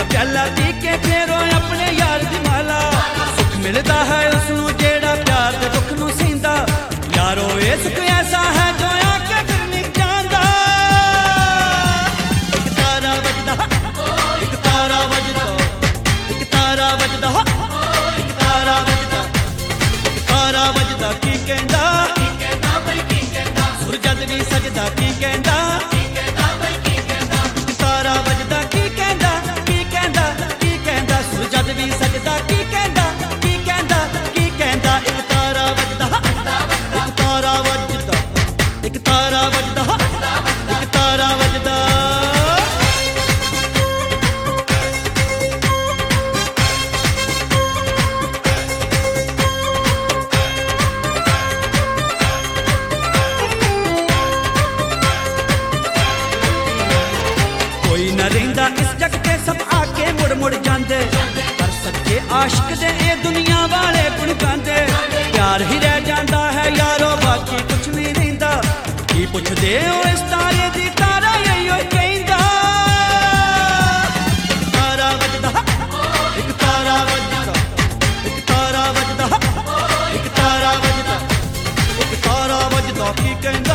प्याला पी के फेरो अपने यार दी माला सुख मिलता है उसनू जेड़ा प्यार दे दुख नू सींदा यारो ये सुख ऐसा है जो आके फिर नहीं जांदा एक तारा वजदा एक तारा वजदा एक तारा वजदा एक तारा वजदा एक तारा वजदा की कहंदा बई की कहंदा सुर जद भी सजदा की कहंदा बई की कहंदा तारा वजदा की कहंदा की कहंदा सुर जद भी सजदा की कहंदा एक तारा वजदा एक तारा वजदा एक तारा वजदा एक तारा वजदा कोई न रहिंदा इस जग ते सब आके मुड़ मुड़ जांदे पर सच्चे आशिक दे ए दुनिया वाले गुण गांदे प्यार ही रह जांदा है यारो बाकी कुछ नहीं रहिंदा की पुछदे हो इस तारे दी तारा यही कहंदा तारा वजदा एक तारा वजदा एक तारा वजदा एक तारा वजदा एक तारा वजदा की कहंदा